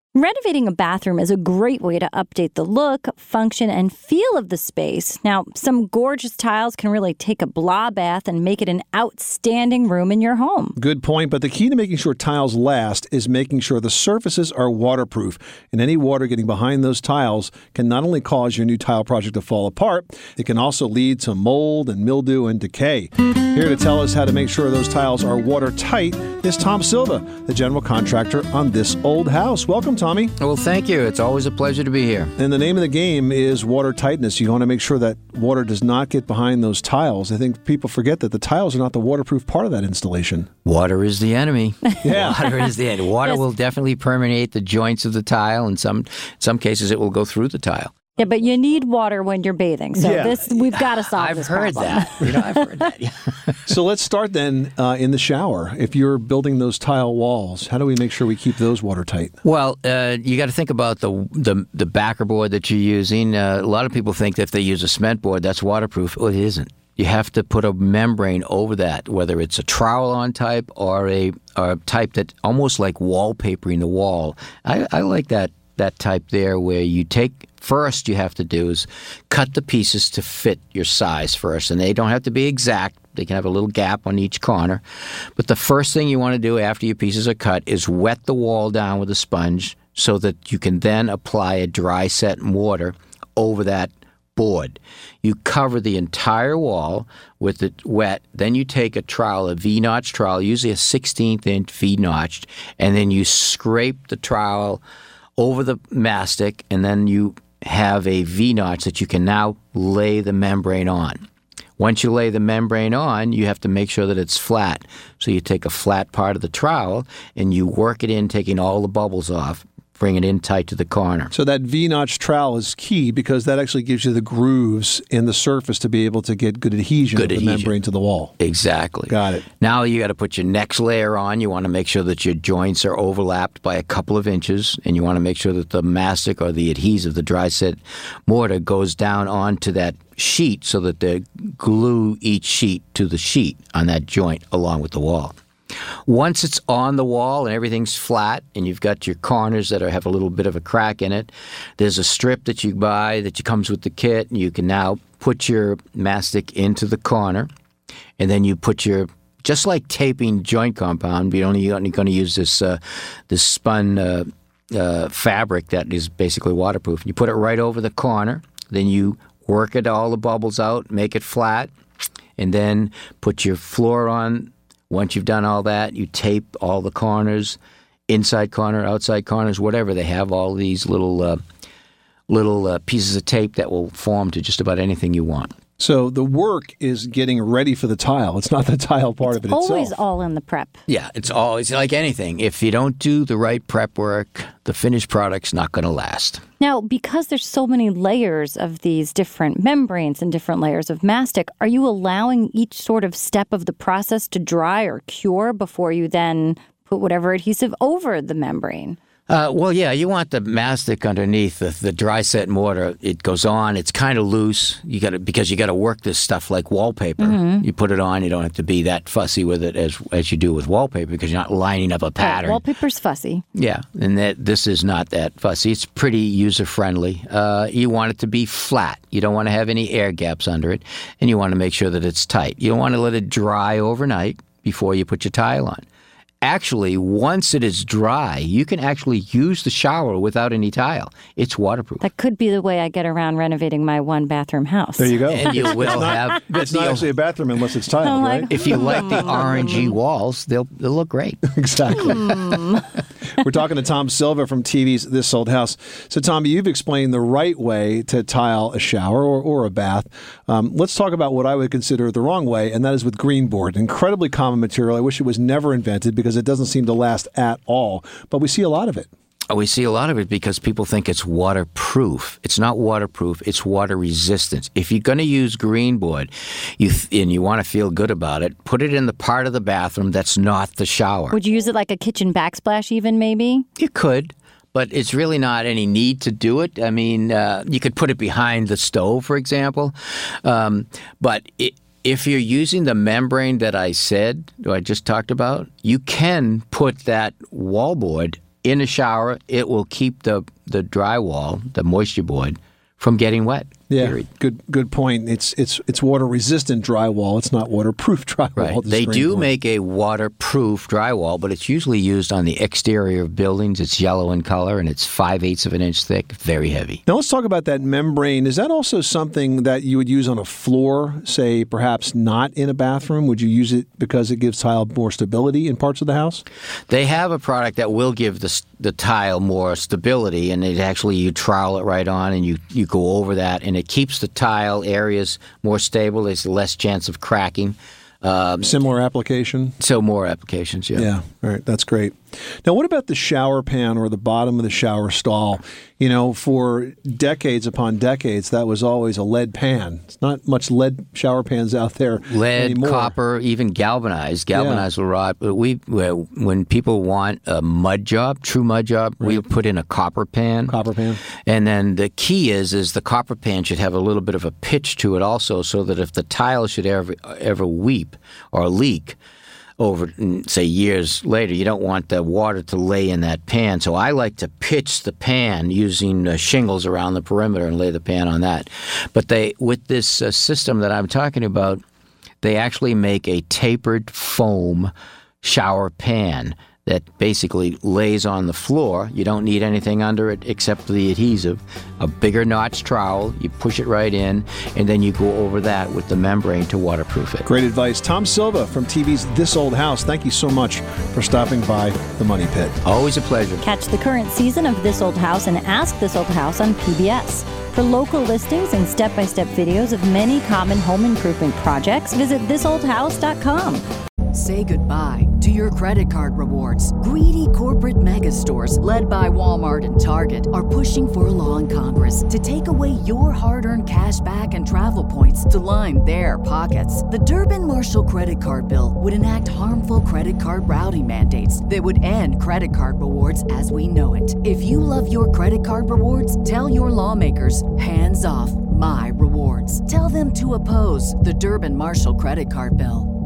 Renovating a bathroom is a great way to update the look, function, and feel of the space. Now, some gorgeous tiles can really take a blah bath and make it an outstanding room in your home. Good point, but the key to making sure tiles last is making sure the surfaces are waterproof. And any water getting behind those tiles can not only cause your new tile project to fall apart, it can also lead to mold and mildew and decay. Here to tell us how to make sure those tiles are watertight is Tom Silva, the general contractor on this old house. Welcome, Tommy. Well, thank you. It's always a pleasure to be here. And the name of the game is water tightness. You want to make sure that water does not get behind those tiles. I think people forget that the tiles are not the waterproof part of that installation. Water is the enemy. Yeah. Water is the enemy. Water will definitely permeate the joints of the tile. In some cases, it will go through the tile. Yeah, but you need water when you're bathing. So we've got to solve this problem. I've heard that. Yeah. So let's start then in the shower. If you're building those tile walls, how do we make sure we keep those watertight? Well, you got to think about the backer board that you're using. A lot of people think that if they use a cement board, that's waterproof. Well, it isn't. You have to put a membrane over that, whether it's a trowel-on type or a type that almost like wallpapering the wall. I like that type there where you take, first you have to do is cut the pieces to fit your size first, and they don't have to be exact. They can have a little gap on each corner. But the first thing you want to do after your pieces are cut is wet the wall down with a sponge so that you can then apply a dry set mortar over that board. You cover the entire wall with it wet. Then you take a trowel, a V-notch trowel, usually a 16th inch V-notched, and then you scrape the trowel over the mastic, and then you have a V-notch that you can now lay the membrane on. Once you lay the membrane on, you have to make sure that it's flat. So you take a flat part of the trowel and you work it in, taking all the bubbles off, bring it in tight to the corner. So that V-notch trowel is key because that actually gives you the grooves in the surface to be able to get good adhesion of the membrane to the wall. Exactly. Got it. Now you got to put your next layer on. You want to make sure that your joints are overlapped by a couple of inches, and you want to make sure that the mastic or the adhesive, the dry set mortar, goes down onto that sheet so that they glue each sheet to the sheet on that joint along with the wall. Once it's on the wall and everything's flat and you've got your corners that have a little bit of a crack in it, there's a strip that you buy that comes with the kit, and you can now put your mastic into the corner, and then you put your, just like taping joint compound, you're only going to use this spun fabric that is basically waterproof. You put it right over the corner, then you work it all the bubbles out, make it flat, and then put your floor on. Once you've done all that, you tape all the corners, inside corner, outside corners, whatever. They have all these little pieces of tape that will form to just about anything you want. So the work is getting ready for the tile. It's not the tile part of it itself. Always all in the prep. Yeah, it's always like anything. If you don't do the right prep work, the finished product's not going to last. Now, because there's so many layers of these different membranes and different layers of mastic, are you allowing each sort of step of the process to dry or cure before you then put whatever adhesive over the membrane? Well, yeah, you want the mastic underneath the dry set mortar. It goes on. It's kind of loose. Because you got to work this stuff like wallpaper. Mm-hmm. You put it on. You don't have to be that fussy with it as you do with wallpaper because you're not lining up a pattern. Wallpaper's fussy. Yeah, and this is not that fussy. It's pretty user friendly. You want it to be flat. You don't want to have any air gaps under it, and you want to make sure that it's tight. You don't want to let it dry overnight before you put your tile on. Actually, once it is dry, you can actually use the shower without any tile. It's waterproof. That could be the way I get around renovating my one-bathroom house. There you go. And you will have... It's not actually a bathroom unless it's tiled, right? If you like the orangey walls, they'll look great. Exactly. We're talking to Tom Silva from TV's This Old House. So, Tom, you've explained the right way to tile a shower or a bath. Let's talk about what I would consider the wrong way, and that is with green board. Incredibly common material. I wish it was never invented because it doesn't seem to last at all. But we see a lot of it. We see a lot of it because people think it's waterproof. It's not waterproof. It's water resistant. If you're going to use green board and you want to feel good about it, put it in the part of the bathroom that's not the shower. Would you use it like a kitchen backsplash even maybe? You could. But it's really not any need to do it. I mean, you could put it behind the stove, for example. But if you're using the membrane that I just talked about, you can put that wallboard in a shower, it will keep the drywall, the moisture board, from getting wet. Yeah, period. good point. It's water resistant drywall. It's not waterproof drywall. Right. They do make a waterproof drywall, but it's usually used on the exterior of buildings. It's yellow in color and it's 5/8 of an inch thick, very heavy. Now let's talk about that membrane. Is that also something that you would use on a floor, say perhaps not in a bathroom? Would you use it because it gives tile more stability in parts of the house? They have a product that will give the tile more stability, and you trowel it right on and you go over that, and it keeps the tile areas more stable. There's less chance of cracking. Similar application? So more applications, yeah. Yeah, all right, that's great. Now, what about the shower pan or the bottom of the shower stall? You know, for decades upon decades, that was always a lead pan. It's not much lead shower pans out there lead, anymore. copper, even galvanized. Galvanized will rot. But when people want a mud job, true mud job, we put in a copper pan. Copper pan. And then the key is the copper pan should have a little bit of a pitch to it also, so that if the tile should ever weep or leak over, say, years later, you don't want the water to lay in that pan. So I like to pitch the pan using shingles around the perimeter and lay the pan on that. But with this system that I'm talking about, they actually make a tapered foam shower pan that basically lays on the floor. You don't need anything under it except for the adhesive. A bigger notch trowel, you push it right in, and then you go over that with the membrane to waterproof it. Great advice. Tom Silva from TV's This Old House, thank you so much for stopping by the Money Pit. Always a pleasure. Catch the current season of This Old House and Ask This Old House on PBS. For local listings and step-by-step videos of many common home improvement projects, visit thisoldhouse.com. Say goodbye to your credit card rewards. Greedy corporate mega stores, led by Walmart and Target, are pushing for a law in Congress to take away your hard-earned cash back and travel points to line their pockets. The Durbin-Marshall credit card bill would enact harmful credit card routing mandates that would end credit card rewards as we know it. If you love your credit card rewards, tell your lawmakers, hands off my rewards. Tell them to oppose the Durbin-Marshall credit card bill.